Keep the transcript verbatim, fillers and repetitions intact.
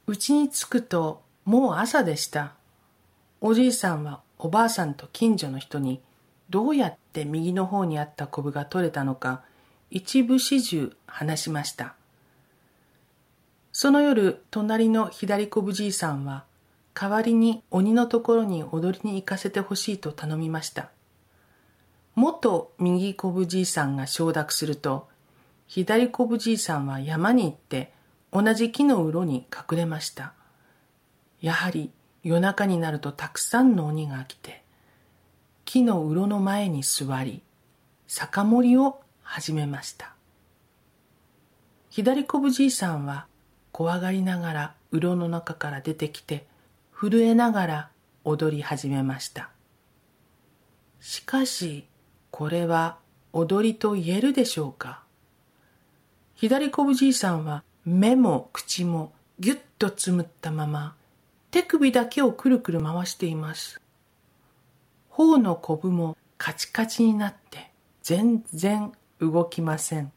家に着くともう朝でした。おじいさんはおばあさんと近所の人にどうやって右の方にあったコブが取れたのか一部始終話しました。その夜、隣の左コブじいさんは代わりに鬼のところに踊りに行かせてほしいと頼みました。元右コブじいさんが承諾すると、左コブじいさんは山に行って同じ木のうろに隠れました。やはり夜中になるとたくさんの鬼が来て、木のうろの前に座り、酒盛りを始めました。左コブじいさんは怖がりながらうろの中から出てきて、震えながら踊り始めました。しかし、これは踊りと言えるでしょうか。左コブじいさんは目も口もぎゅっとつむったまま、手首だけをくるくる回しています。頬のコブもカチカチになって全然動きません。